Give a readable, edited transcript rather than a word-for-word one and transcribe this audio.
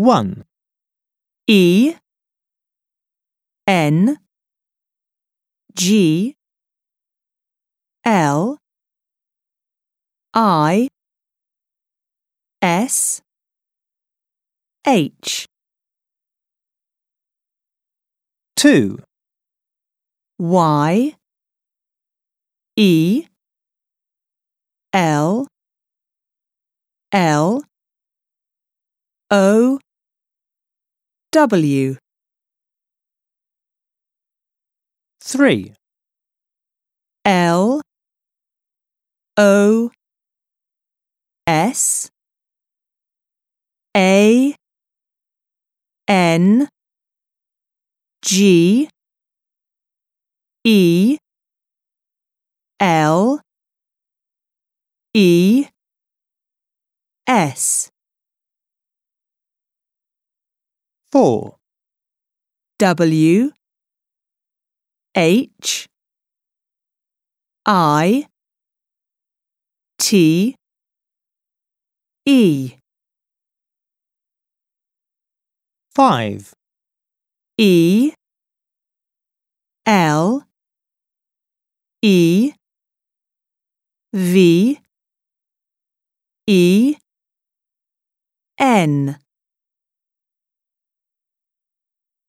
1, E N G L I S H 2, Y E L L O W 3, L O S A N G E L E S 4, W H I T E 5, E L E V E N